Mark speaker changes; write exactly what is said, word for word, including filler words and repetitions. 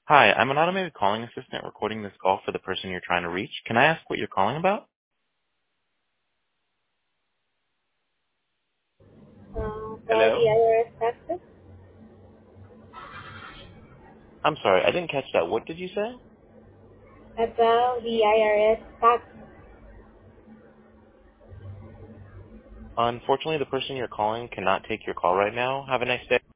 Speaker 1: Hi, I'm an automated calling assistant recording this call for the person you're trying to reach. Can I ask what you're calling about?
Speaker 2: uh, for the
Speaker 1: Hello?
Speaker 2: I R S taxes,
Speaker 1: I'm sorry, I didn't catch that. What did you say?
Speaker 2: about the I R S tax.
Speaker 1: Unfortunately, the person you're calling cannot take your call right now. Have a nice day.